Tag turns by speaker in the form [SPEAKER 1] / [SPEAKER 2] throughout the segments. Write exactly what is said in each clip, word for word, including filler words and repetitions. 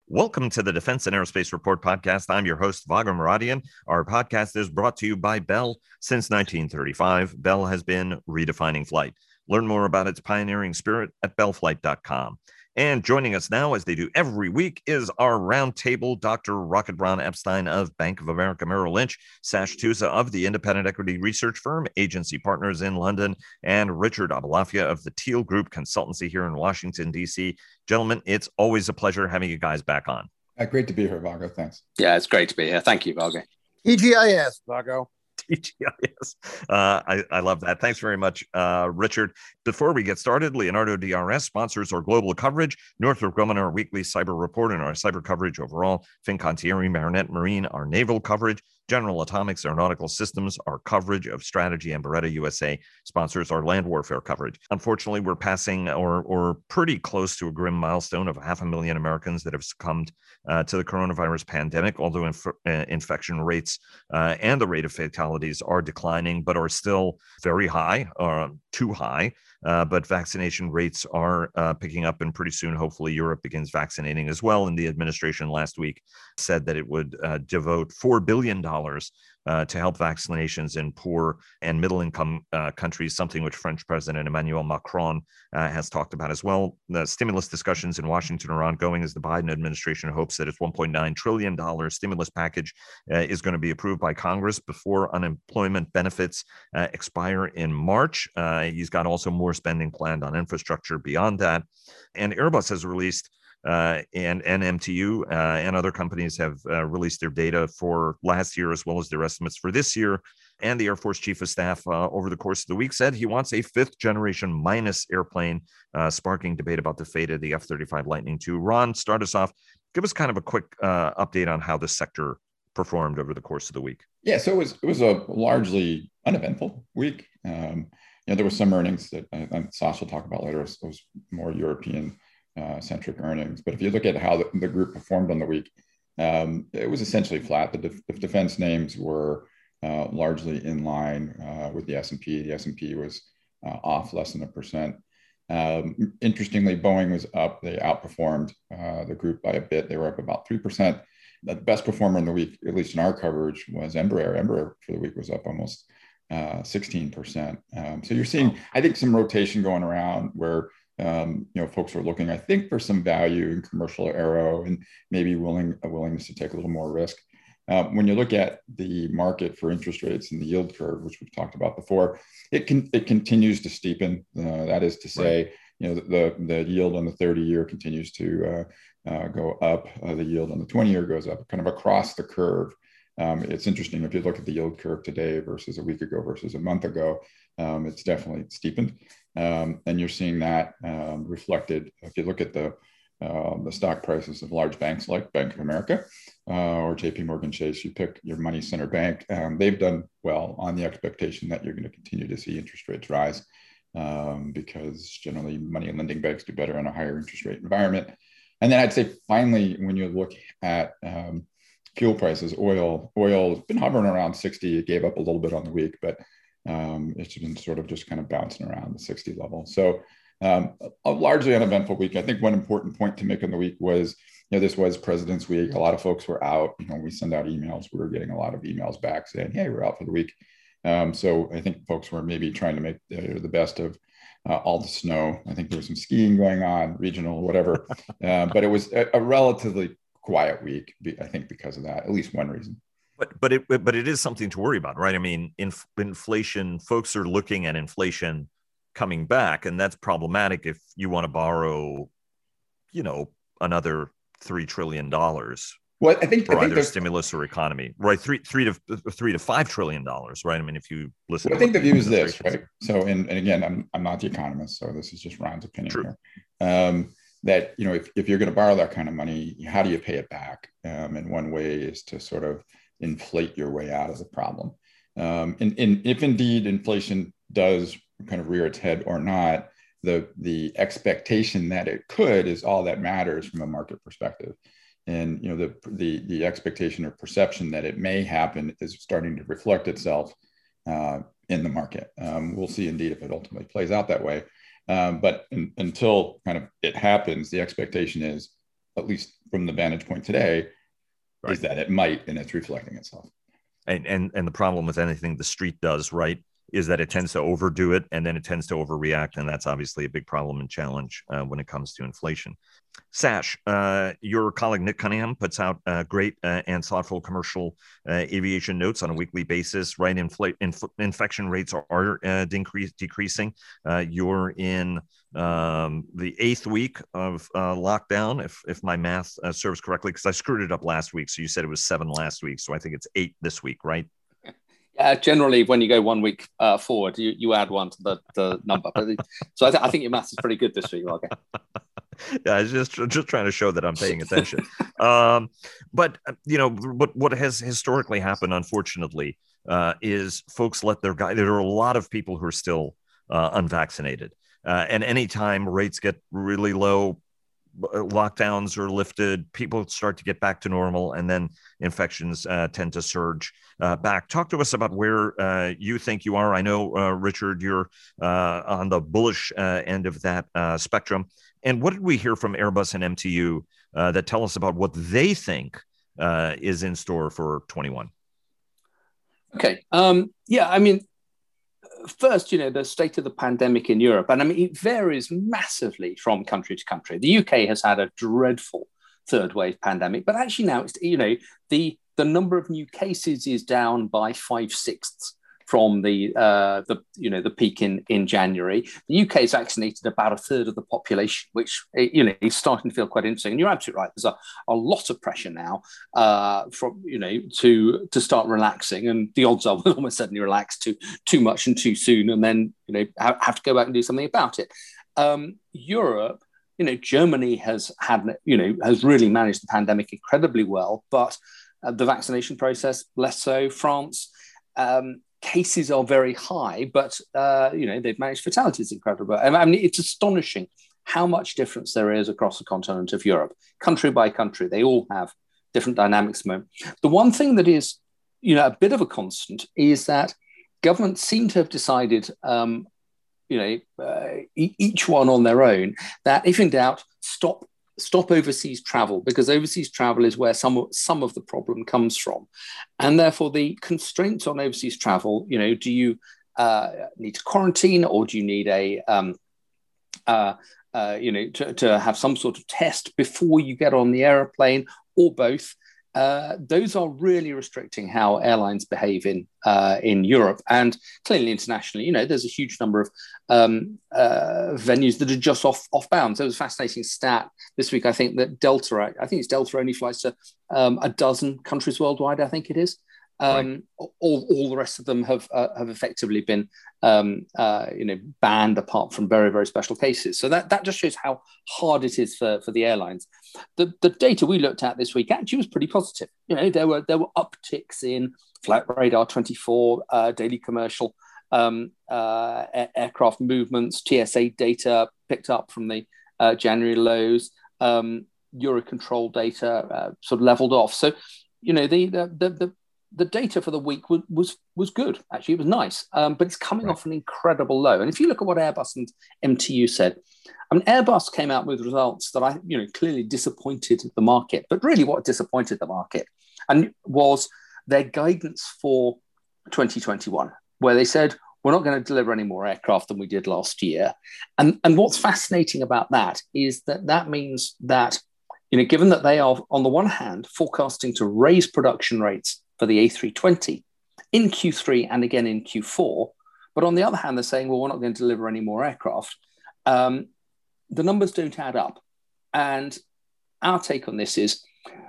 [SPEAKER 1] Welcome to the Defense and Aerospace Report podcast. I'm your host, Vago Muradian. Our podcast is brought to you by Bell. Since nineteen thirty-five, Bell has been redefining flight. Learn more about its pioneering spirit at bell flight dot com. And joining us now, as they do every week, is our roundtable, Doctor Rocket Brown Epstein of Bank of America Merrill Lynch, Sash Tusa of the independent equity research firm Agency Partners in London, and Richard Abalafia of the Teal Group Consultancy here in Washington, D C. Gentlemen, it's always a pleasure having you guys back on.
[SPEAKER 2] Uh, great to be here, Vago. Thanks.
[SPEAKER 3] Yeah, it's great to be here. Thank you, Vago.
[SPEAKER 4] T G I S, Vago.
[SPEAKER 1] T G I S. Uh, I, I love that. Thanks very much, uh, Richard. Before we get started, Leonardo D R S sponsors our global coverage, Northrop Grumman, our weekly cyber report, and our cyber coverage overall, Fincantieri, Marinette Marine, our naval coverage, General Atomics Aeronautical Systems, our coverage of strategy, and Beretta U S A sponsors our land warfare coverage. Unfortunately, we're passing or, or pretty close to a grim milestone of half a million Americans that have succumbed uh, to the coronavirus pandemic, although inf- uh, infection rates uh, and the rate of fatalities are declining, but are still very high, uh, too high. Uh, but vaccination rates are uh, picking up, and pretty soon, hopefully, Europe begins vaccinating as well. And the administration last week said that it would uh, devote four billion dollars uh, to help vaccinations in poor and middle-income uh, countries, something which French President Emmanuel Macron uh, has talked about as well. The stimulus discussions in Washington are ongoing as the Biden administration hopes that its one point nine trillion dollars stimulus package uh, is going to be approved by Congress before unemployment benefits uh, expire in March. Uh, he's got also more spending planned on infrastructure beyond that. And Airbus has released Uh, and, and M T U uh, and other companies have uh, released their data for last year, as well as their estimates for this year. And the Air Force Chief of Staff uh, over the course of the week said he wants a fifth generation minus airplane, uh, sparking debate about the fate of the F thirty-five Lightning two. Ron, start us off. Give us kind of a quick uh, update on how the sector performed over the course of the week.
[SPEAKER 2] Yeah, so it was it was a largely uneventful week. Um, you know, there were some earnings that I, I, Sasha will talk about later. It was more European Uh, centric earnings. But if you look at how the, the group performed on the week, um, it was essentially flat. The, def- the defense names were uh, largely in line uh, with the S and P. The S and P was uh, off less than a percent. Um, interestingly, Boeing was up. They outperformed uh, the group by a bit. They were up about three percent. The best performer in the week, at least in our coverage, was Embraer. Embraer for the week was up almost uh, sixteen percent. Um, so you're seeing, I think, some rotation going around where Um, you know, folks are looking, I think, for some value in commercial aero and maybe willing a willingness to take a little more risk. Uh, when you look at the market for interest rates and the yield curve, which we've talked about before, it can it continues to steepen. Uh, that is to say, right. you know, the the yield on the thirty year continues to uh, uh, go up. Uh, the yield on the twenty year goes up, kind of across the curve. Um, it's interesting if you look at the yield curve today versus a week ago versus a month ago, um, it's definitely steepened. Um, and you're seeing that um, reflected. If you look at the uh, the stock prices of large banks like Bank of America uh, or J P Morgan Chase, you pick your money center bank. Um, they've done well on the expectation that you're going to continue to see interest rates rise um, because generally money lending banks do better in a higher interest rate environment. And then I'd say finally, when you look at um, fuel prices, oil, oil has been hovering around sixty. It gave up a little bit on the week, but Um, it's been sort of just kind of bouncing around the sixty level. So um, a largely uneventful week. I think one important point to make in the week was, you know, this was President's Week. A lot of folks were out. You know, we send out emails. We were getting a lot of emails back saying, hey, we're out for the week. Um, so I think folks were maybe trying to make the, the best of uh, all the snow. I think there was some skiing going on, regional, whatever. uh, but it was a, a relatively quiet week, I think, because of that, at least one reason.
[SPEAKER 1] But but it but it is something to worry about, right? I mean, inf- inflation. Folks are looking at inflation coming back, and that's problematic if you want to borrow, you know, another three trillion dollars.
[SPEAKER 2] Well, I think
[SPEAKER 1] for
[SPEAKER 2] I think
[SPEAKER 1] either stimulus or economy, right? Three three to three to five trillion dollars, right? I mean, if you listen,
[SPEAKER 2] well,
[SPEAKER 1] to
[SPEAKER 2] I think the view is this, right? So, and, and again, I'm I'm not the economist, so this is just Ron's opinion
[SPEAKER 1] True.
[SPEAKER 2] here. Um, that you know, if if you're going to borrow that kind of money, how do you pay it back? Um, and one way is to sort of inflate your way out of the problem. Um, and, and if indeed inflation does kind of rear its head or not, the, the expectation that it could is all that matters from a market perspective. And you know the, the, the expectation or perception that it may happen is starting to reflect itself uh, in the market. Um, we'll see indeed if it ultimately plays out that way. Um, but in, until kind of it happens, the expectation is at least from the vantage point today,
[SPEAKER 1] right.
[SPEAKER 2] is that it might, and it's reflecting itself.
[SPEAKER 1] And, and and the problem with anything the street does, right, is that it tends to overdo it, and then it tends to overreact, and that's obviously a big problem and challenge uh, when it comes to inflation. Sash, uh, your colleague Nick Cunningham puts out uh, great uh, and thoughtful commercial uh, aviation notes on a weekly basis. Right, Infl- inf- infection rates are, are uh, decrease- decreasing. Uh, you're in um, the eighth week of uh, lockdown, if if my math uh, serves correctly, because I screwed it up last week. So you said it was seven last week, so I think it's eight this week, right?
[SPEAKER 3] Uh, generally, when you go one week uh, forward, you, you add one to the, the number. But so I, th- I think your maths is pretty good this week, Roger.
[SPEAKER 1] Yeah, I was just just trying to show that I'm paying attention. um, but you know, what what has historically happened, unfortunately, uh, is folks let their guy. There are a lot of people who are still uh, unvaccinated, uh, and anytime rates get really low, lockdowns are lifted, people start to get back to normal, and then infections uh, tend to surge uh, back. Talk to us about where uh, you think you are. I know, uh, Richard, you're uh, on the bullish uh, end of that uh, spectrum. And what did we hear from Airbus and M T U uh, that tell us about what they think uh, is in store for twenty-one?
[SPEAKER 3] Okay. Um, yeah, I mean, first, you know, the state of the pandemic in Europe, and I mean, it varies massively from country to country. The U K has had a dreadful third wave pandemic, but actually now it's, you know, the the number of new cases is down by five sixths from the uh, the you know the peak in in January. The U K has vaccinated about a third of the population, which, you know, is starting to feel quite interesting. And you're absolutely right. There's a, a lot of pressure now uh, from you know to to start relaxing, and the odds are we'll almost certainly relax too too much and too soon, and then you know have, have to go back and do something about it. Um, Europe, you know, Germany has had you know has really managed the pandemic incredibly well, but uh, the vaccination process less so. France. Um, Cases are very high, but uh, you know they've managed fatalities incredibly. I mean, it's astonishing how much difference there is across the continent of Europe, country by country. They all have different dynamics. The one thing that is, you know, a bit of a constant is that governments seem to have decided, um, you know, uh, e- each one on their own, that if in doubt, stop. Stop overseas travel, because overseas travel is where some, some of the problem comes from. And therefore the constraints on overseas travel, you know, do you uh, need to quarantine, or do you need a, um, uh, uh, you know, to, to have some sort of test before you get on the airplane, or both? Uh, those are really restricting how airlines behave in uh, in Europe, and clearly internationally. You know, there's a huge number of um, uh, venues that are just off off bounds. There was a fascinating stat this week. I think that Delta, I think it's Delta only flies to um, a dozen countries worldwide. I think it is. Um, right. all, all the rest of them have uh, have effectively been um, uh, you know banned, apart from very very special cases. So that that just shows how hard it is for, for the airlines. The the data we looked at this week actually was pretty positive. You know, there were there were upticks in Flight Radar twenty-four, uh, daily commercial um, uh, a- aircraft movements, T S A data picked up from the uh, January lows, um, Eurocontrol data uh, sort of leveled off. So you know the the the, the the data for the week was was, was good. Actually, it was nice, um, but it's coming right. off an incredible low. And if you look at what Airbus and M T U said, I mean, Airbus came out with results that I, you know, clearly disappointed the market. But really, what disappointed the market and was their guidance for twenty twenty-one, where they said we're not going to deliver any more aircraft than we did last year. And and what's fascinating about that is that that means that, you know, given that they are on the one hand forecasting to raise production rates for the A three twenty in Q three and again in Q four. But on the other hand, they're saying, well, we're not going to deliver any more aircraft. Um, the numbers don't add up. And our take on this is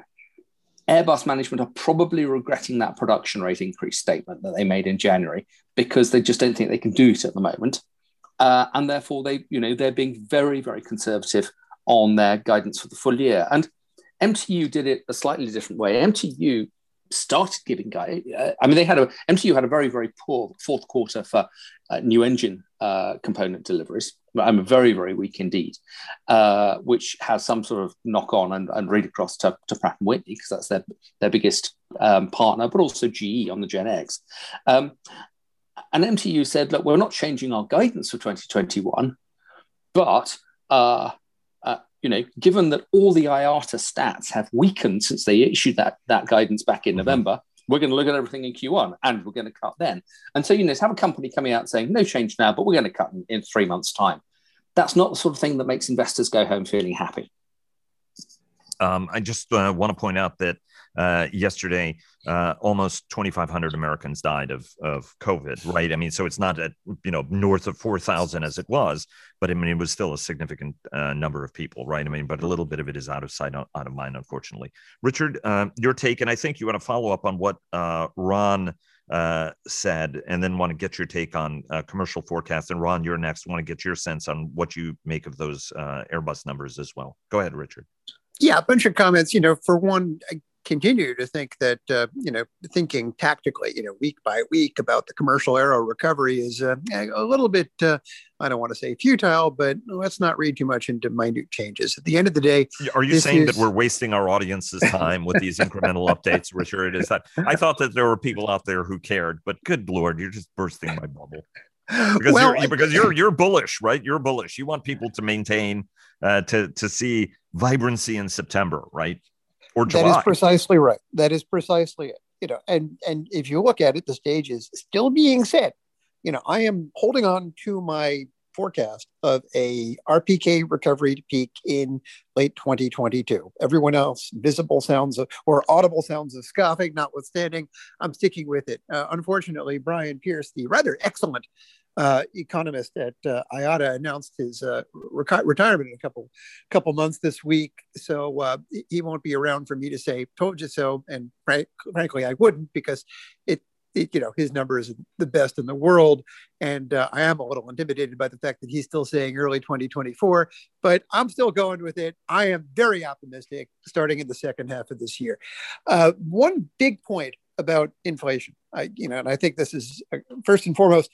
[SPEAKER 3] Airbus management are probably regretting that production rate increase statement that they made in January, because they just don't think they can do it at the moment. Uh, and therefore, they, you know, they're being very, very conservative on their guidance for the full year. And M T U did it a slightly different way. M T U started giving guide. Uh, I mean, they had a M T U had a very very poor fourth quarter for uh, new engine uh, component deliveries. I'm very very weak indeed, uh, which has some sort of knock on and, and read across to, to Pratt and Whitney, because that's their their biggest um, partner, but also G E on the Gen X. Um, and M T U said, look, we're not changing our guidance for twenty twenty-one, but uh, uh, you know, given that all the I A T A stats have weakened since they issued that, that guidance back in mm-hmm. November, we're going to look at everything in Q one and we're going to cut then. And so, you know, to have a company coming out saying no change now, but we're going to cut in, in three months' time. That's not the sort of thing that makes investors go home feeling happy.
[SPEAKER 1] Um, I just uh, want to point out that uh, yesterday, uh, almost twenty-five hundred Americans died of of COVID, right? I mean, so it's not at, you know, north of four thousand as it was, but I mean, it was still a significant uh, number of people, right? I mean, but a little bit of it is out of sight, out of mind, unfortunately. Richard, uh, your take, and I think you want to follow up on what uh, Ron uh, said, and then want to get your take on uh, commercial forecast. And Ron, you're next. Want to get your sense on what you make of those uh, Airbus numbers as well. Go ahead, Richard.
[SPEAKER 4] Yeah, a bunch of comments. You know, for one, I continue to think that, uh, you know, thinking tactically, you know, week by week about the commercial aero recovery is uh, a little bit, uh, I don't want to say futile, but let's not read too much into minute changes. At the end of the day,
[SPEAKER 1] are you saying is... that we're wasting our audience's time with these incremental updates, Richard? Is that I thought that there were people out there who cared, but good Lord, you're just bursting my bubble. Because well, you're because you're you're bullish, right? You're bullish. You want people to maintain uh, to to see vibrancy in September, right? Or July.
[SPEAKER 4] That is precisely right. That is precisely it. You know, and and if you look at it, the stage is still being set. You know, I am holding on to my forecast of a R P K recovery to peak in late twenty twenty-two. Everyone else, visible sounds of, or audible sounds of scoffing notwithstanding, I'm sticking with it. Uh, unfortunately, Brian Pierce, the rather excellent uh, economist at uh, I A T A, announced his uh, re- retirement in a couple couple months this week. So uh, he won't be around for me to say, told you so. And frank, frankly, I wouldn't, because it It, you know, his number is the best in the world. And uh, I am a little intimidated by the fact that he's still saying early twenty twenty-four, but I'm still going with it. I am very optimistic starting in the second half of this year. Uh, one big point about inflation, I, you know, and I think this is uh, first and foremost,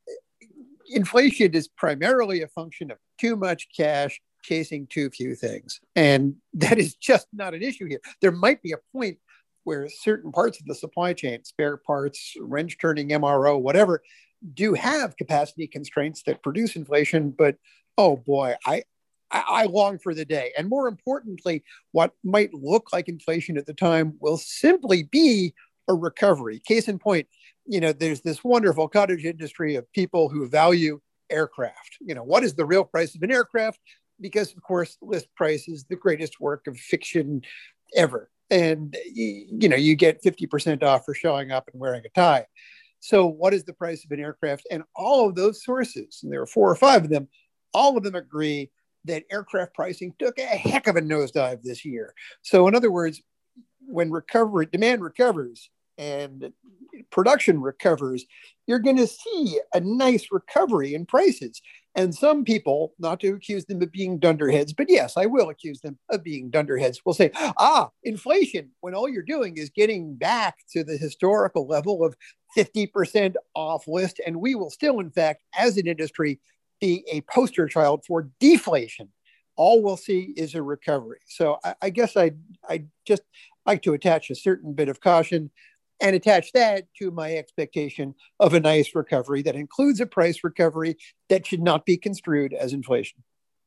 [SPEAKER 4] inflation is primarily a function of too much cash chasing too few things. And that is just not an issue here. There might be a point where certain parts of the supply chain, spare parts, wrench turning, M R O, whatever, do have capacity constraints that produce inflation. But, oh boy, I, I, I long for the day. And more importantly, what might look like inflation at the time will simply be a recovery. Case in point, you know, there's this wonderful cottage industry of people who value aircraft. You know, what is the real price of an aircraft? Because, of course, list price is the greatest work of fiction ever. And, you know, you get fifty percent off for showing up and wearing a tie. So what is the price of an aircraft? And all of those sources, and there are four or five of them, all of them agree that aircraft pricing took a heck of a nosedive this year. So in other words, when recovery, demand recovers and production recovers, you're going to see a nice recovery in prices. And some people, not to accuse them of being dunderheads, but yes, I will accuse them of being dunderheads, will say, ah, inflation, when all you're doing is getting back to the historical level of fifty percent off list. And we will still, in fact, as an industry, be a poster child for deflation. All we'll see is a recovery. So I, I guess I I just like to attach a certain bit of caution and attach that to my expectation of a nice recovery that includes a price recovery that should not be construed as inflation.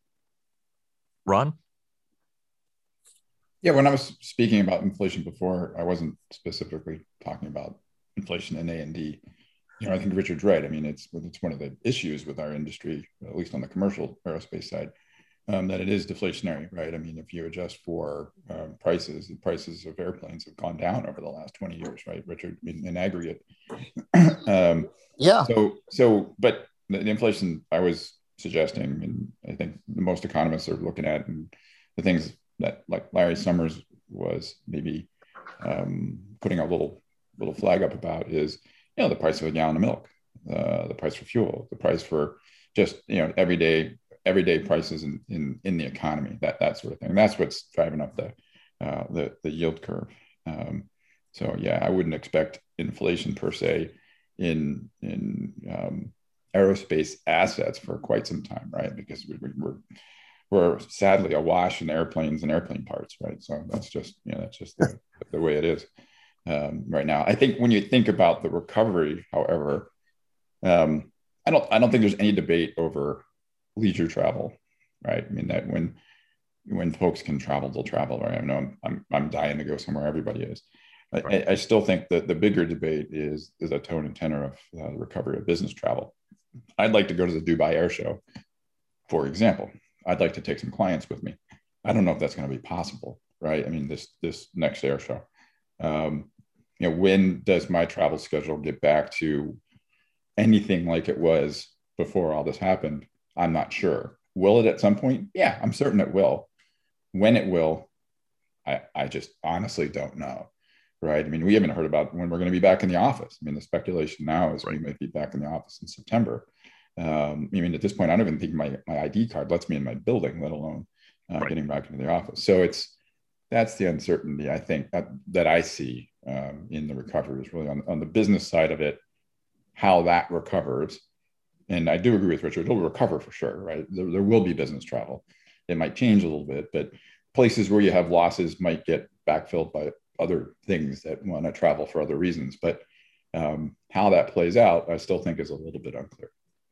[SPEAKER 1] Ron?
[SPEAKER 2] Yeah, when I was speaking about inflation before, I wasn't specifically talking about inflation in A and D. You know, I think Richard's right. I mean, it's it's one of the issues with our industry, at least on the commercial aerospace side, um, that it is deflationary, right? I mean, if you adjust for um, prices, the prices of airplanes have gone down over the last twenty years, right, Richard, in, in aggregate. um,
[SPEAKER 4] yeah.
[SPEAKER 2] So, so, but the, the inflation I was suggesting, and I think the most economists are looking at, and the things that, like Larry Summers was maybe um, putting a little little flag up about, is, you know, the price of a gallon of milk, uh, the price for fuel, the price for just, you know, everyday everyday prices in, in, in the economy, that, that sort of thing. And that's what's driving up the, uh, the, the yield curve. Um, so yeah, I wouldn't expect inflation per se in, in um, aerospace assets for quite some time, right? Because we, we're, we're sadly awash in airplanes and airplane parts, right? So that's just, you know, that's just the, the way it is um, right now. I think when you think about the recovery, however, um, I don't, I don't think there's any debate over leisure travel, right? I mean, that when when folks can travel, they'll travel, right? I know I'm, I'm, I'm dying to go somewhere. Everybody is.
[SPEAKER 1] Right.
[SPEAKER 2] I, I still think that the bigger debate is, is a tone and tenor of uh, the recovery of business travel. I'd like to go to the Dubai Air Show, for example. I'd like to take some clients with me. I don't know if that's going to be possible, right? I mean, this this next air show. Um, you know, when does my travel schedule get back to anything like it was before all this happened? I'm not sure. Will it at some point? Yeah, I'm certain it will. When it will, I, I just honestly don't know, right? I mean, we haven't heard about when we're going to be back in the office. I mean, the speculation now is right. we might be back in the office in September. Um, I mean, at this point, I don't even think my, my I D card lets me in my building, let alone uh, right. getting back into the office. So it's, that's the uncertainty, I think, that, that I see um, in the recovery is really on, on the business side of it, how that recovers. And I do agree with Richard, it'll recover for sure, right? There, there will be business travel. It might change a little bit, but places where you have losses might get backfilled by other things that want to travel for other reasons. But um, how that plays out, I still think is a little bit unclear.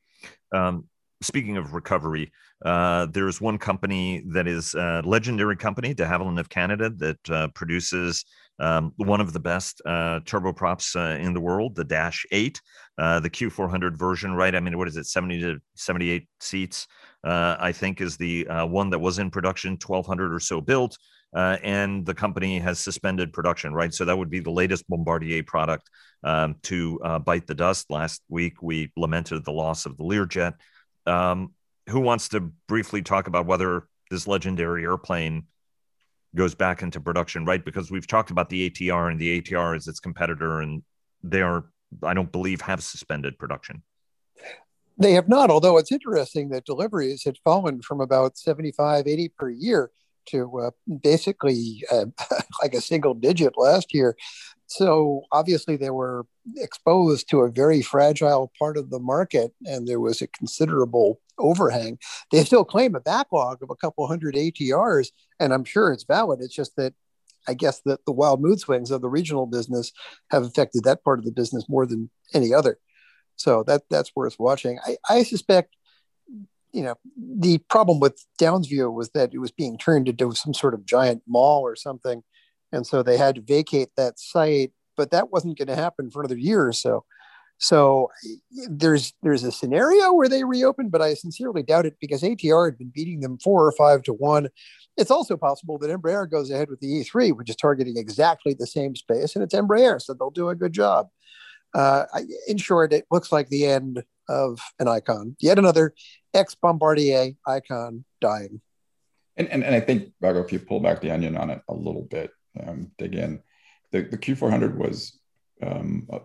[SPEAKER 1] Um, speaking of recovery, uh, there's one company that is a legendary company, de Havilland of Canada, that uh, produces um, one of the best uh, turboprops uh, in the world, the Dash eight, uh, the Q four hundred version, right? I mean, what is it, seventy to seventy-eight seats, uh, I think is the uh, one that was in production, twelve hundred or so built, uh, and the company has suspended production, right? So that would be the latest Bombardier product um, to uh, bite the dust. Last week, we lamented the loss of the Learjet. Um, who wants to briefly talk about whether this legendary airplane goes back into production, right? Because we've talked about the A T R, and the A T R is its competitor, and they are, I don't believe, have suspended production.
[SPEAKER 4] They have not, although it's interesting that deliveries had fallen from about seventy-five, eighty per year to uh, basically uh, like a single digit last year. So obviously they were exposed to a very fragile part of the market, and there was a considerable overhang. They still claim a backlog of a couple hundred A T Rs, and I'm sure it's valid. It's just that I guess that the wild mood swings of the regional business have affected that part of the business more than any other. So that that's worth watching. I, I suspect, you know, the problem with Downsview was that it was being turned into some sort of giant mall or something. And so they had to vacate that site, but that wasn't going to happen for another year or so. So there's there's a scenario where they reopen, but I sincerely doubt it because A T R had been beating them four or five to one. It's also possible that Embraer goes ahead with the E three, which is targeting exactly the same space, and it's Embraer, so they'll do a good job. Uh, in short, it looks like the end of an icon. Yet another ex-Bombardier icon dying.
[SPEAKER 2] And, and and I think, Vago, if you pull back the onion on it a little bit, um, dig in, the, the Q four hundred was um, a,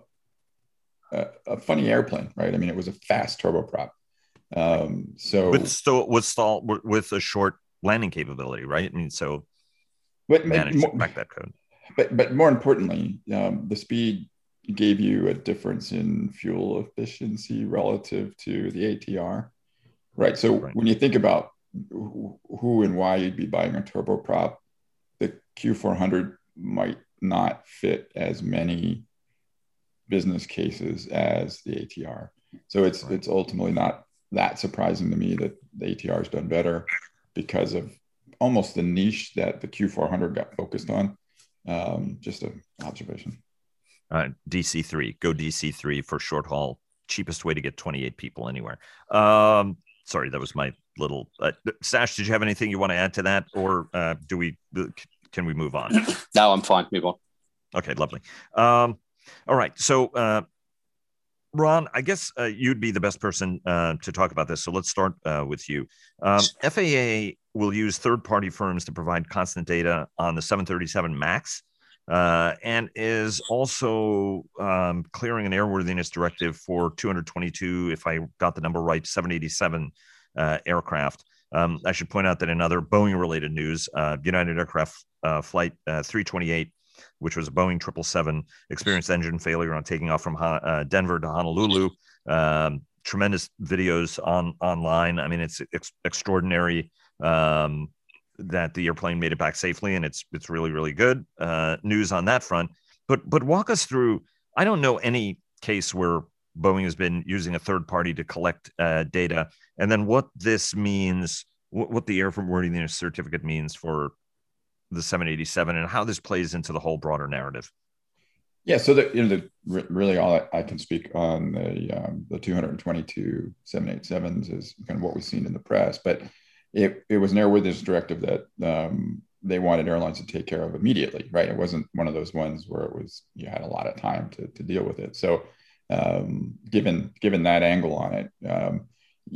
[SPEAKER 2] a, a funny airplane, right? I mean, it was a fast turboprop. Um, so
[SPEAKER 1] with still with stall with a short landing capability, right? I mean, so
[SPEAKER 2] but
[SPEAKER 1] managed
[SPEAKER 2] more,
[SPEAKER 1] to crack that code.
[SPEAKER 2] But but more importantly, um, the speed gave you a difference in fuel efficiency relative to the A T R, right? So right. when you think about who and why you'd be buying a turboprop, the Q four hundred might not fit as many business cases as the A T R. So it's right. it's ultimately not that surprising to me that the A T R has done better because of almost the niche that the Q four hundred got focused on. Um, just an observation.
[SPEAKER 1] Uh, D C three, go D C three for short haul. Cheapest way to get twenty-eight people anywhere. Um, sorry, that was my little uh, Sash. Did you have anything you want to add to that, or uh, do we? Can we move on?
[SPEAKER 3] No, I'm fine. Move on.
[SPEAKER 1] Okay, lovely. Um, all right, so uh, Ron, I guess uh, you'd be the best person uh, to talk about this. So let's start uh, with you. Um, F A A will use third-party firms to provide constant data on the seven thirty-seven MAX. Uh, and is also um, clearing an airworthiness directive for two hundred twenty-two, if I got the number right, seven eighty-seven uh, aircraft. Um, I should point out that in other Boeing-related news, uh, United Aircraft uh, Flight uh, three twenty-eight, which was a Boeing triple seven, experienced engine failure on taking off from uh, Denver to Honolulu. Um, tremendous videos on online. I mean, it's ex- extraordinary. Um, that the airplane made it back safely, and it's it's really, really good uh, news on that front. But but walk us through, I don't know any case where Boeing has been using a third party to collect uh, data, and then what this means what, what the airworthiness certificate means for the seven eighty-seven and how this plays into the whole broader narrative.
[SPEAKER 2] Yeah, so the, you know, the, really all I, I can speak on the um, the two hundred twenty-two seven eighty-sevens is kind of what we've seen in the press, but it it was an airworthiness directive that um, they wanted airlines to take care of immediately, right? It wasn't one of those ones where it was you had a lot of time to to deal with it. So um, given given that angle on it, um,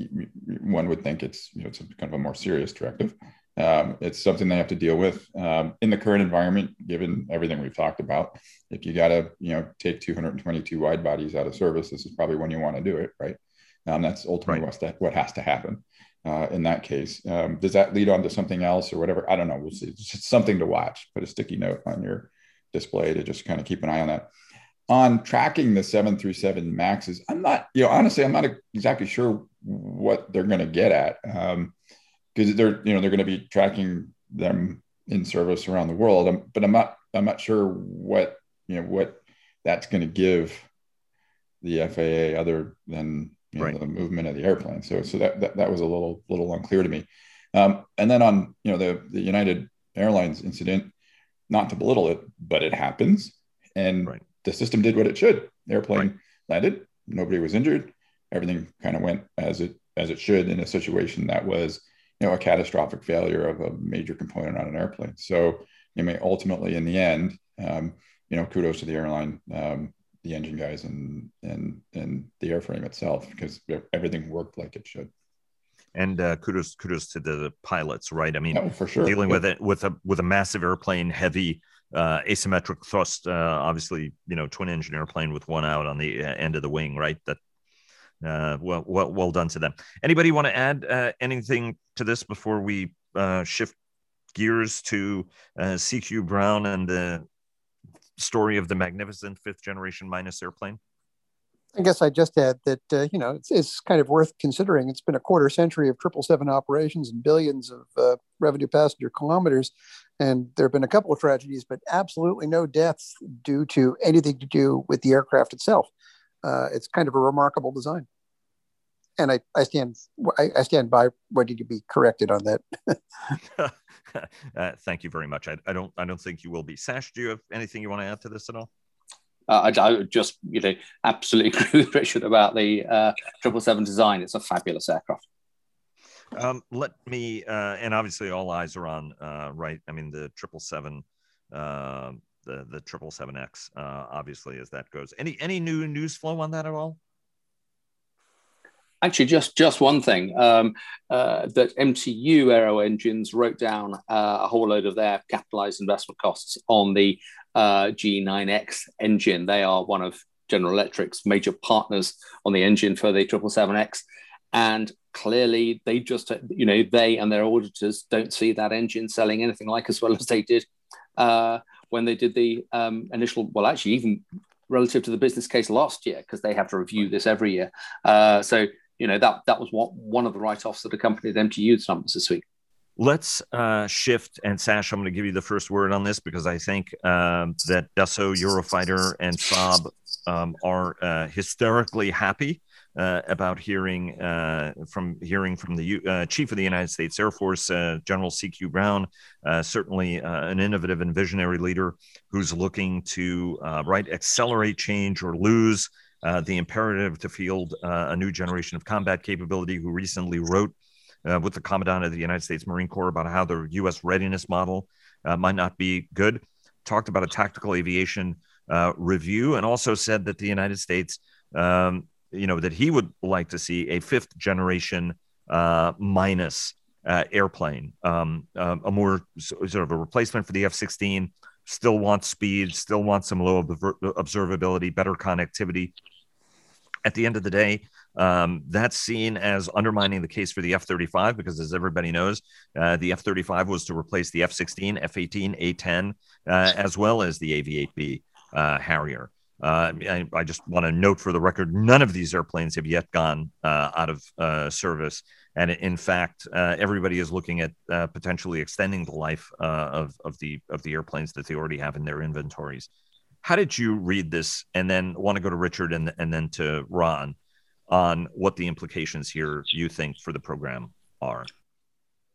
[SPEAKER 2] one would think it's you know it's a, kind of a more serious directive. Um, it's something they have to deal with um, in the current environment, given everything we've talked about. If you got to, you know, take two hundred twenty-two wide bodies out of service, this is probably when you want to do it, right? Um, that's ultimately right. what's that, what has to happen uh, in that case. Um, does that lead on to something else or whatever? I don't know. We'll see. It's just something to watch. Put a sticky note on your display to just kind of keep an eye on that. On tracking the seven thirty-seven Maxes, I'm not, you know, honestly, I'm not exactly sure what they're going to get at. Um, because they're, you know, they're going to be tracking them in service around the world. Um, but I'm not, I'm not sure what, you know, what that's going to give the F A A other than you know, right. the movement of the airplane. So, so that, that, that was a little, little unclear to me. Um, and then on, you know, the, the United Airlines incident, not to belittle it, but it happens. And right. the system did what it should. The airplane right. landed, nobody was injured. Everything kind of went as it, as it should in a situation that was, you know, a catastrophic failure of a major component on an airplane. So, you know, ultimately, in the end, um, you know, kudos to the airline, um, the engine guys, and and and the airframe itself, because everything worked like it should.
[SPEAKER 1] And uh, kudos kudos to the pilots, right? I mean,
[SPEAKER 2] oh, for sure.
[SPEAKER 1] dealing
[SPEAKER 2] yeah.
[SPEAKER 1] with it with a with a massive airplane, heavy uh, asymmetric thrust, uh, obviously, you know, twin engine airplane with one out on the end of the wing, right? That. Uh, well, well, well done to them. Anybody want to add uh, anything to this before we uh, shift gears to uh, C Q Brown and the story of the magnificent fifth generation minus airplane?
[SPEAKER 4] I guess I just add that, uh, you know, it's, it's kind of worth considering. It's been a quarter century of triple seven operations and billions of uh, revenue passenger kilometers. And there have been a couple of tragedies, but absolutely no deaths due to anything to do with the aircraft itself. Uh, it's kind of a remarkable design, and I, I stand I, I stand by ready to be corrected on that.
[SPEAKER 1] uh, thank you very much. I, I don't I don't think you will be. Sash, do you have anything you want to add to this at all?
[SPEAKER 3] Uh, I, I just you know absolutely agree with Richard about the uh, triple seven design. It's a fabulous aircraft.
[SPEAKER 1] Um, let me uh, and obviously all eyes are on uh, right. I mean the triple seven. Uh, the the triple seven X, uh, obviously, as that goes. Any any new news flow on that at all?
[SPEAKER 3] Actually, just just one thing, um, uh, that M T U Aero Engines wrote down uh, a whole load of their capitalized investment costs on the uh, G nine X engine. They are one of General Electric's major partners on the engine for the triple seven X. And clearly they just, you know, they and their auditors don't see that engine selling anything like as well as they did uh, when they did the um, initial, well, actually even relative to the business case last year, because they have to review this every year. Uh, so, you know, that that was what, one of the write-offs that accompanied M T U's numbers this week.
[SPEAKER 1] Let's uh, shift, and Sash, I'm going to give you the first word on this, because I think um, that Dassault, Eurofighter, and Saab um, are uh, hysterically happy uh, about hearing uh, from hearing from the U- uh, Chief of the United States Air Force, uh, General C Q Brown, uh, certainly uh, an innovative and visionary leader who's looking to uh, right accelerate change or lose uh, the imperative to field uh, a new generation of combat capability. Who recently wrote Uh, with the Commandant of the United States Marine Corps about how the U S readiness model uh, might not be good, talked about a tactical aviation uh, review, and also said that the United States, um, you know, that he would like to see a fifth generation uh, minus uh, airplane, um, uh, a more sort of a replacement for the F sixteen, still wants speed, still wants some low observability, better connectivity. At the end of the day, um, that's seen as undermining the case for the F thirty-five, because as everybody knows, uh, the F thirty-five was to replace the F sixteen, F eighteen, A ten, uh, as well as the A V eight B uh, Harrier. Uh, I, I just want to note for the record, none of these airplanes have yet gone uh, out of uh, service. And in fact, uh, everybody is looking at uh, potentially extending the life uh, of, of, the, of the airplanes that they already have in their inventories. How did you read this? And then want to go to Richard and, and then to Ron on what the implications here you think for the program are.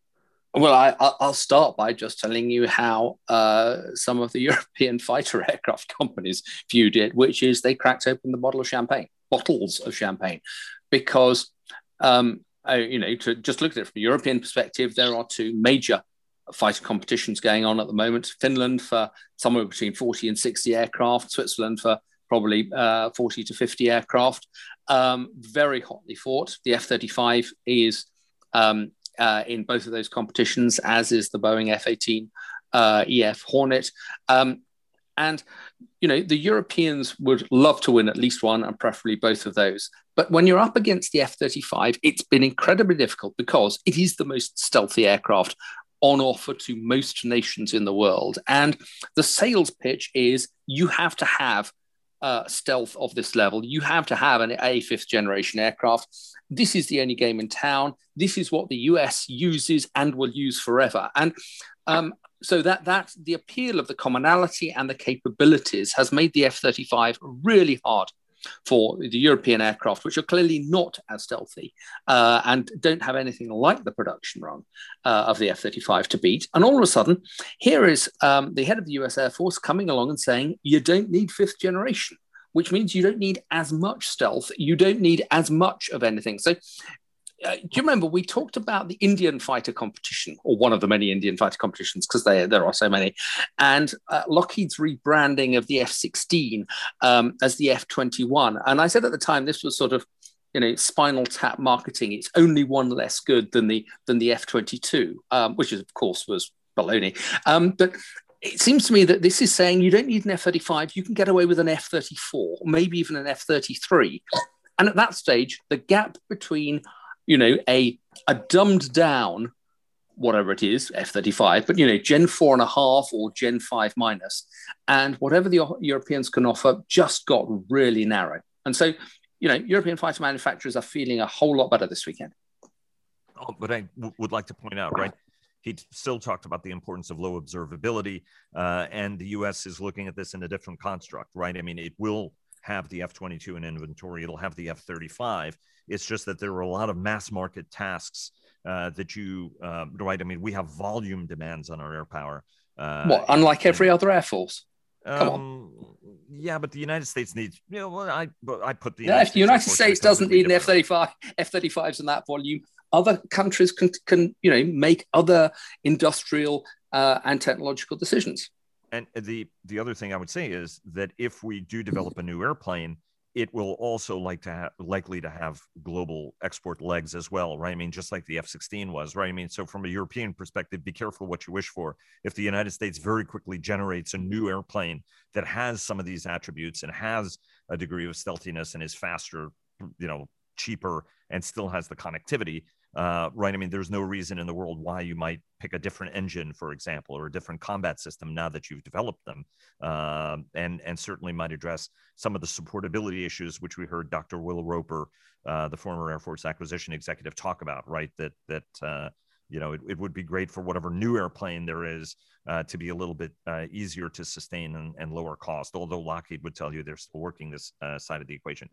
[SPEAKER 3] Well, I, I'll start by just telling you how uh, some of the European fighter aircraft companies viewed it, which is they cracked open the bottle of champagne, bottles of champagne, because, um, uh, you know, to just look at it from a European perspective, there are two major fighter competitions going on at the moment. Finland for somewhere between forty and sixty aircraft, Switzerland for probably uh, forty to fifty aircraft, um, very hotly fought. The F thirty-five is um, uh, in both of those competitions, as is the Boeing F eighteen uh, E F Hornet. Um, and, you know, the Europeans would love to win at least one and preferably both of those. But when you're up against the F thirty-five, it's been incredibly difficult because it is the most stealthy aircraft on offer to most nations in the world. And the sales pitch is you have to have uh, stealth of this level. You have to have an A fifth generation aircraft. This is the only game in town. This is what the U S uses and will use forever. And um, so that, that the appeal of the commonality and the capabilities has made the F thirty-five really hard for the European aircraft, which are clearly not as stealthy uh, and don't have anything like the production run uh, of the F thirty-five to beat. And all of a sudden, here is um, the head of the U S Air Force coming along and saying, you don't need fifth generation, which means you don't need as much stealth. You don't need as much of anything. So uh, do you remember we talked about the Indian fighter competition, or one of the many Indian fighter competitions, because there are so many, and uh, Lockheed's rebranding of the F sixteen um, as the F twenty-one. And I said at the time, this was sort of, you know, spinal tap marketing. It's only one less good than the than the F twenty-two, um, which is, of course, was baloney. Um, but it seems to me that this is saying you don't need an F thirty-five. You can get away with an F thirty-four, maybe even an F thirty-three. And at that stage, the gap between, you know, a, a dumbed down, whatever it is, F thirty-five, but, you know, Gen four and a half or Gen five minus, and whatever the Europeans can offer just got really narrow. And so, you know, European fighter manufacturers are feeling a whole lot better this weekend.
[SPEAKER 1] Oh, but I w- would like to point out, right, he still talked about the importance of low observability, uh, and the U S is looking at this in a different construct, right? I mean, it will have the F twenty-two in inventory. It'll have the F thirty-five. It's just that there are a lot of mass market tasks uh, that you, uh, right? I mean, we have volume demands on our air power. Uh,
[SPEAKER 3] what, unlike and, every other air force? Come um, on.
[SPEAKER 1] Yeah, but the United States needs, you know, well, I, I put the
[SPEAKER 3] yeah,
[SPEAKER 1] United
[SPEAKER 3] if the United
[SPEAKER 1] States,
[SPEAKER 3] States doesn't need an F thirty-five, F thirty-fives in that volume, other countries can, can, you know, make other industrial uh, and technological decisions.
[SPEAKER 1] And the, the other thing I would say is that if we do develop a new airplane, it will also like to have, likely to have global export legs as well, right? I mean, just like the F sixteen was, right? I mean, so from a European perspective, be careful what you wish for. If the United States very quickly generates a new airplane that has some of these attributes and has a degree of stealthiness and is faster, you know, cheaper, and still has the connectivity, uh, right? I mean, there's no reason in the world why you might pick a different engine, for example, or a different combat system now that you've developed them, uh, and, and certainly might address some of the supportability issues, which we heard Doctor Will Roper, uh, the former Air Force acquisition executive, talk about, right? That, that uh, you know, it, it would be great for whatever new airplane there is uh, to be a little bit uh, easier to sustain and, and lower cost, although Lockheed would tell you they're still working this uh, side of the equation.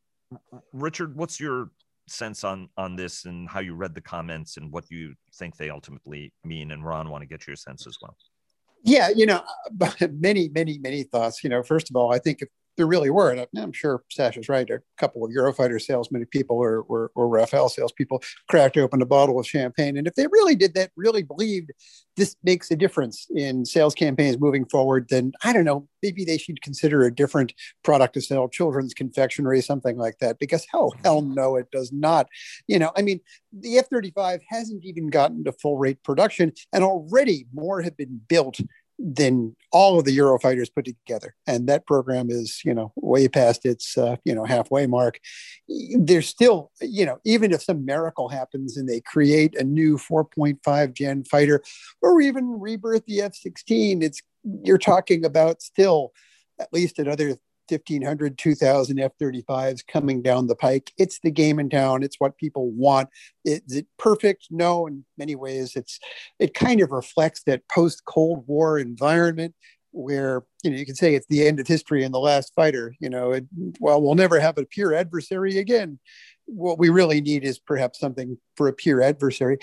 [SPEAKER 1] Richard, what's your sense on on this and how you read the comments and what you think they ultimately mean? And Ron, want to get your sense as well.
[SPEAKER 4] Yeah, you know, many, many, many thoughts. You know, first of all, I think if there really were, and I'm sure Sasha's right, a couple of Eurofighter salesmen, people or, or, or Rafale salespeople cracked open a bottle of champagne. And if they really did that, really believed this makes a difference in sales campaigns moving forward, then I don't know, maybe they should consider a different product to sell, children's confectionery, something like that, because hell, hell no, it does not. You know, I mean, the F thirty-five hasn't even gotten to full rate production, and already more have been built than all of the Eurofighters put together. And that program is, you know, way past its, uh, you know, halfway mark. There's still, you know, even if some miracle happens and they create a new four point five gen fighter or even rebirth the F sixteen, it's, you're talking about still at least another fifteen hundred, two thousand F thirty-fives coming down the pike. It's the game in town. It's what people want. Is it perfect? No, in many ways, it's it kind of reflects that post-Cold War environment where, you know, you can say it's the end of history and the last fighter. You know, it, well, we'll never have a peer adversary again. What we really need is perhaps something for a peer adversary.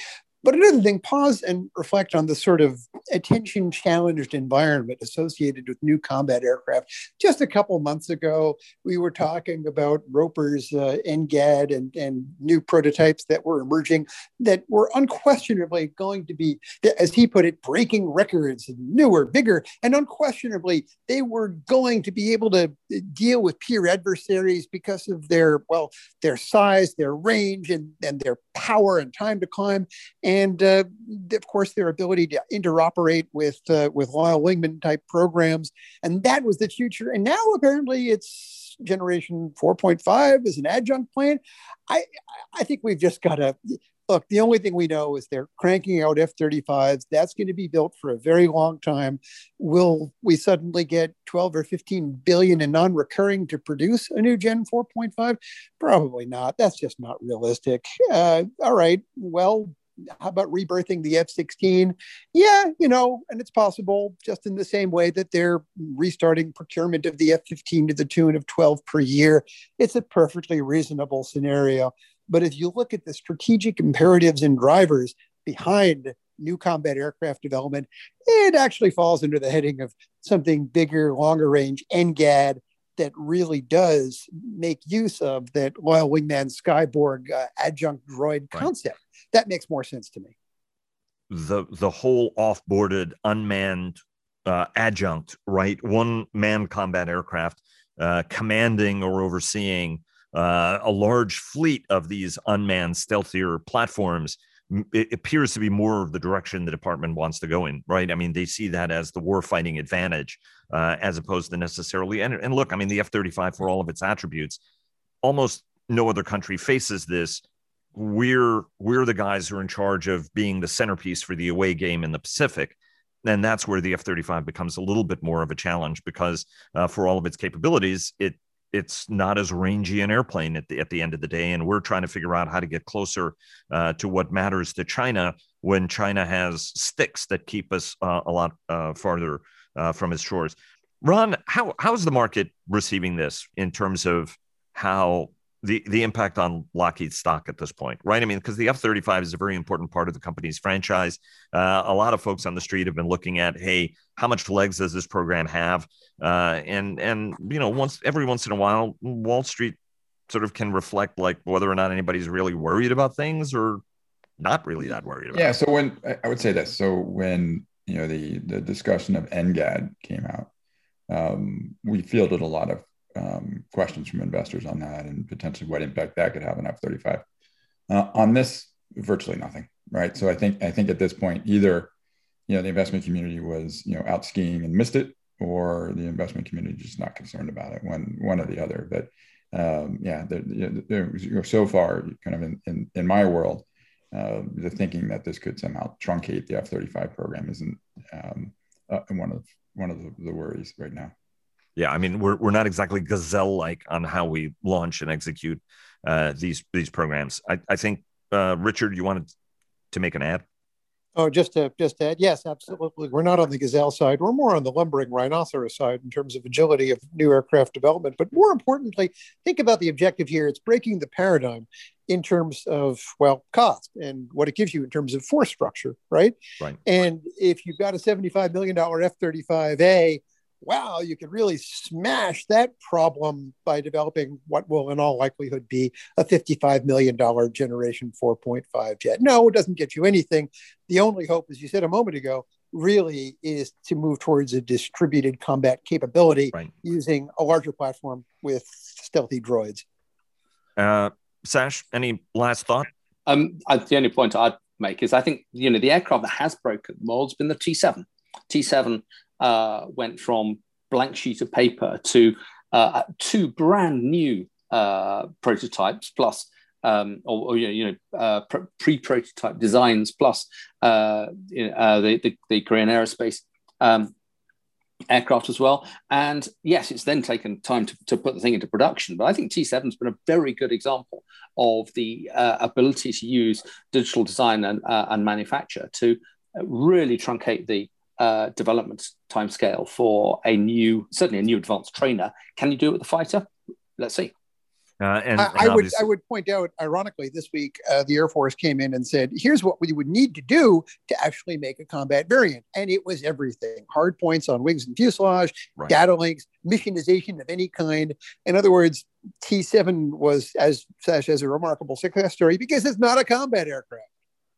[SPEAKER 4] But another thing, pause and reflect on the sort of attention challenged environment associated with new combat aircraft. Just a couple months ago, we were talking about Roper's uh, N G A D and, and new prototypes that were emerging that were unquestionably going to be, as he put it, breaking records, newer, bigger, and unquestionably they were going to be able to deal with peer adversaries because of their, well, their size, their range, and, and their power and time to climb. And uh, of course, their ability to interoperate with uh, with Loyal Wingman type programs, and that was the future. And now apparently, it's generation four point five is an adjunct plan. I I think we've just got to look. The only thing we know is they're cranking out F thirty-fives. That's going to be built for a very long time. Will we suddenly get twelve or fifteen billion in non-recurring to produce a new Gen four point five? Probably not. That's just not realistic. Uh, all right. Well, how about rebirthing the F sixteen? Yeah, you know, and it's possible, just in the same way that they're restarting procurement of the F fifteen to the tune of twelve per year. It's a perfectly reasonable scenario. But if you look at the strategic imperatives and drivers behind new combat aircraft development, it actually falls under the heading of something bigger, longer range, N G A D, that really does make use of that Loyal Wingman Skyborg uh, adjunct droid concept. Right. That makes more sense to me.
[SPEAKER 1] The the whole off-boarded, unmanned uh, adjunct, right? One manned combat aircraft uh, commanding or overseeing uh, a large fleet of these unmanned, stealthier platforms. It appears to be more of the direction the department wants to go in, right? I mean, they see that as the warfighting advantage, uh, as opposed to necessarily. And, and look, I mean, the F thirty-five, for all of its attributes, almost no other country faces this. We're we're the guys who are in charge of being the centerpiece for the away game in the Pacific. And that's where the F thirty-five becomes a little bit more of a challenge because uh, for all of its capabilities, it it's not as rangy an airplane at the, at the end of the day. And we're trying to figure out how to get closer uh, to what matters to China when China has sticks that keep us uh, a lot uh, farther uh, from its shores. Ron, how how's the market receiving this in terms of how the, the impact on Lockheed stock at this point, right? I mean, because the F thirty-five is a very important part of the company's franchise. Uh, a lot of folks on the street have been looking at, hey, how much legs does this program have? Uh, and, and you know, once every once in a while, Wall Street sort of can reflect like whether or not anybody's really worried about things or not really that worried about.
[SPEAKER 2] Yeah, so when, I would say this, so when, you know, the, the discussion of N G A D came out, um, we fielded a lot of Um, questions from investors on that and potentially what impact that could have on F thirty-five. Uh, on this, virtually nothing, right? So I think I think at this point, either you know the investment community was you know out skiing and missed it, or the investment community just not concerned about it. One one or the other. But um, yeah, they're, they're, they're, so far, kind of in in, in my world, uh, the thinking that this could somehow truncate the F thirty-five program isn't um, uh, one of one of the, the worries right now.
[SPEAKER 1] Yeah, I mean, we're we're not exactly gazelle-like on how we launch and execute uh, these these programs. I, I think, uh, Richard, you wanted to make an ad?
[SPEAKER 4] Oh, just to just to add, yes, absolutely. We're not on the gazelle side. We're more on the lumbering rhinoceros side in terms of agility of new aircraft development. But more importantly, think about the objective here. It's breaking the paradigm in terms of, well, cost and what it gives you in terms of force structure, right?
[SPEAKER 1] Right.
[SPEAKER 4] And if you've got a seventy-five million dollars F thirty-five A, wow, you could really smash that problem by developing what will in all likelihood be a fifty-five million dollars generation four point five jet. No, it doesn't get you anything. The only hope, as you said a moment ago, really is to move towards a distributed combat capability right. using a larger platform with stealthy droids.
[SPEAKER 1] Uh, Sash, any last thought?
[SPEAKER 3] Um, I, the only point I'd make is I think, you know, the aircraft that has broken the mold has been the T seven. T seven Uh, went from blank sheet of paper to uh, two brand new uh, prototypes plus, um, or, or you know, you know uh, pre-prototype designs plus uh, you know, uh, the, the the Korean Aerospace um, aircraft as well. And yes, it's then taken time to, to put the thing into production. But I think T seven's been a very good example of the uh, ability to use digital design and uh, and manufacture to really truncate the Uh, development timescale for a new, certainly a new advanced trainer. Can you do it with the fighter? Let's see.
[SPEAKER 1] Uh, and,
[SPEAKER 4] I,
[SPEAKER 1] and
[SPEAKER 4] I would I would point out, ironically, this week uh, the Air Force came in and said, "Here's what we would need to do to actually make a combat variant," and it was everything: hard points on wings and fuselage, right. data links, missionization of any kind. In other words, T seven was, as Sash has a remarkable success story because it's not a combat aircraft.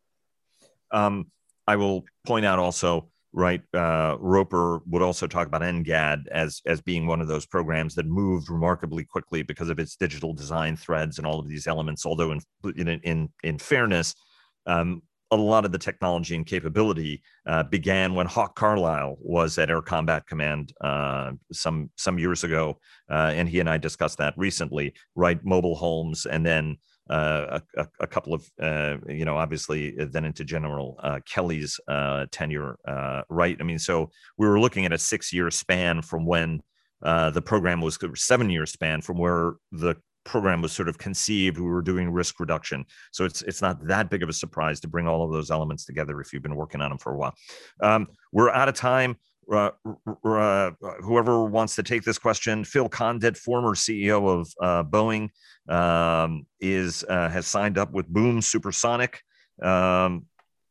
[SPEAKER 1] Um, I will point out also. Right. Uh, Roper would also talk about N G A D as as being one of those programs that moved remarkably quickly because of its digital design threads and all of these elements. Although in in in, in fairness, um, a lot of the technology and capability uh, began when Hawk Carlyle was at Air Combat Command uh, some some years ago, uh, and he and I discussed that recently. Right, mobile homes, and then. Uh, a, a couple of, uh, you know, obviously then into General uh, Kelly's uh, tenure, uh, right? I mean, so we were looking at a six-year span from when uh, the program was, seven-year span from where the program was sort of conceived. We were doing risk reduction. So it's it's not that big of a surprise to bring all of those elements together if you've been working on them for a while. Um, we're out of time. Uh, uh, whoever wants to take this question, Phil Condit, former C E O of uh, Boeing, um, is uh, has signed up with Boom Supersonic um,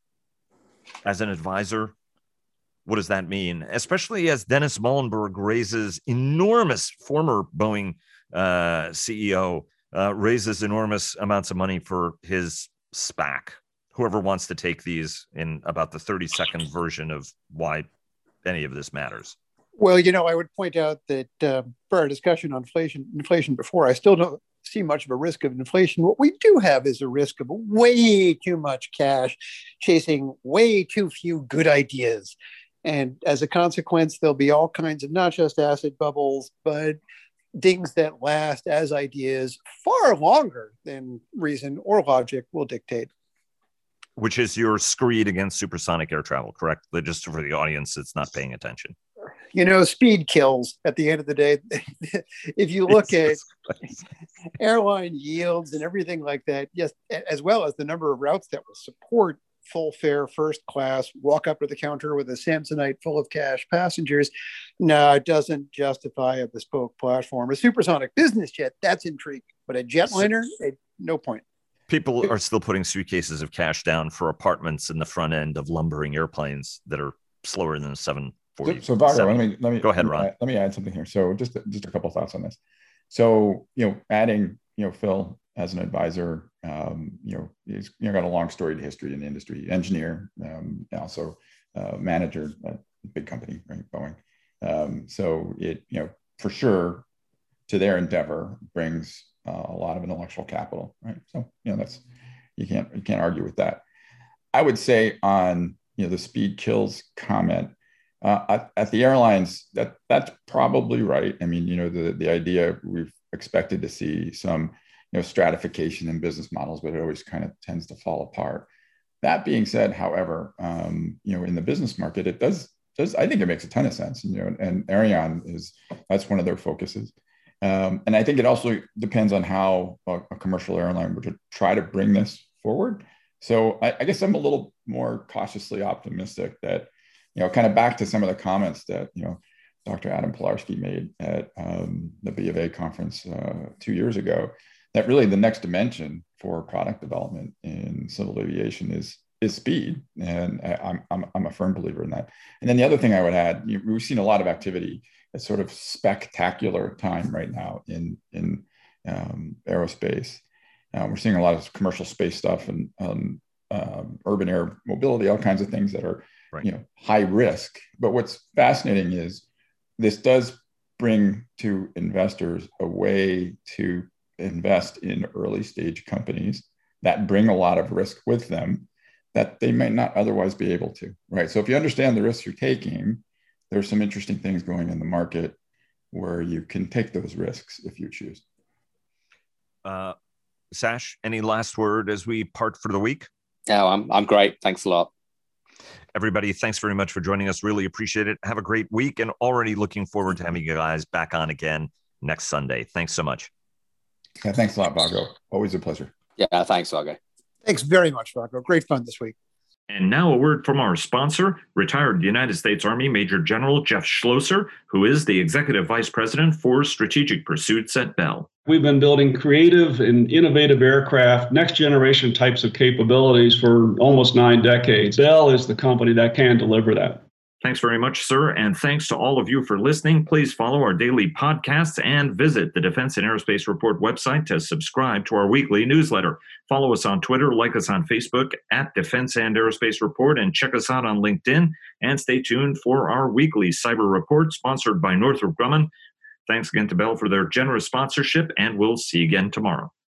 [SPEAKER 1] as an advisor. What does that mean? Especially as Dennis Muhlenberg raises enormous, former Boeing uh, C E O uh, raises enormous amounts of money for his SPAC. Whoever wants to take these in about the thirty second version of why any of this matters.
[SPEAKER 4] Well, you know, I would point out that uh, for our discussion on inflation, inflation before, I still don't see much of a risk of inflation. What we do have is a risk of way too much cash chasing way too few good ideas. And as a consequence, there'll be all kinds of not just asset bubbles, but things that last as ideas far longer than reason or logic will dictate.
[SPEAKER 1] Which is your screed against supersonic air travel, correct? Just for the audience that's not paying attention.
[SPEAKER 4] You know, speed kills at the end of the day. If you look at airline yields and everything like that, yes, as well as the number of routes that will support full fare, first class, walk up to the counter with a Samsonite full of cash passengers, no, it doesn't justify a bespoke platform. A supersonic business jet, that's intriguing. But a jetliner, so, no point.
[SPEAKER 1] People are still putting suitcases of cash down for apartments in the front end of lumbering airplanes that are slower than a seven forty.
[SPEAKER 2] So, so Vago, let me let me
[SPEAKER 1] go ahead,
[SPEAKER 2] let me
[SPEAKER 1] Ron.
[SPEAKER 2] Add, let me add something here. So, just just a couple of thoughts on this. So, you know, adding you know Phil as an advisor, um, you know, he's you know got a long storied history in the industry. Engineer, um, also uh, manager at a big company, right, Boeing. Um, so it you know for sure to their endeavor brings Uh, a lot of intellectual capital, right? So you know that's you can't you can't argue with that. I would say on you know the speed kills comment uh, at, at the airlines that that's probably right. I mean you know the the idea we've expected to see some you know stratification in business models, but it always kind of tends to fall apart. That being said, however, um, you know in the business market it does does I think it makes a ton of sense. You know, and Ariane is that's one of their focuses. Um, and I think it also depends on how a, a commercial airline would try to bring this forward. So I, I guess I'm a little more cautiously optimistic that, you know, kind of back to some of the comments that, you know, Doctor Adam Pilarski made at um, the B of A conference uh, two years ago, that really the next dimension for product development in civil aviation is is speed. And I, I'm, I'm, I'm a firm believer in that. And then the other thing I would add, you, we've seen a lot of activity at sort of spectacular time right now in, in um, aerospace. Uh, we're seeing a lot of commercial space stuff and um, um, urban air mobility, all kinds of things that are, right. you know, high risk. But what's fascinating is this does bring to investors a way to invest in early stage companies that bring a lot of risk with them that they might not otherwise be able to, right? So if you understand the risks you're taking, there's some interesting things going in the market where you can take those risks if you choose.
[SPEAKER 1] Uh, Sash, any last word as we part for the week?
[SPEAKER 3] Yeah, I'm, I'm great. Thanks a lot.
[SPEAKER 1] Everybody, thanks very much for joining us. Really appreciate it. Have a great week and already looking forward to having you guys back on again next Sunday. Thanks so much.
[SPEAKER 2] Yeah, thanks a lot, Vago. Always a pleasure.
[SPEAKER 3] Yeah, thanks, Vago.
[SPEAKER 4] Thanks very much, Vago. Great fun this week.
[SPEAKER 1] And now a word from our sponsor, retired United States Army Major General Jeff Schlosser, who is the Executive Vice President for Strategic Pursuits at Bell.
[SPEAKER 5] We've been building creative and innovative aircraft, next generation types of capabilities for almost nine decades. Bell is the company that can deliver that.
[SPEAKER 1] Thanks very much, sir. And thanks to all of you for listening. Please follow our daily podcasts and visit the Defense and Aerospace Report website to subscribe to our weekly newsletter. Follow us on Twitter, like us on Facebook at Defense and Aerospace Report, and check us out on LinkedIn. And stay tuned for our weekly cyber report sponsored by Northrop Grumman. Thanks again to Bell for their generous sponsorship, and we'll see you again tomorrow.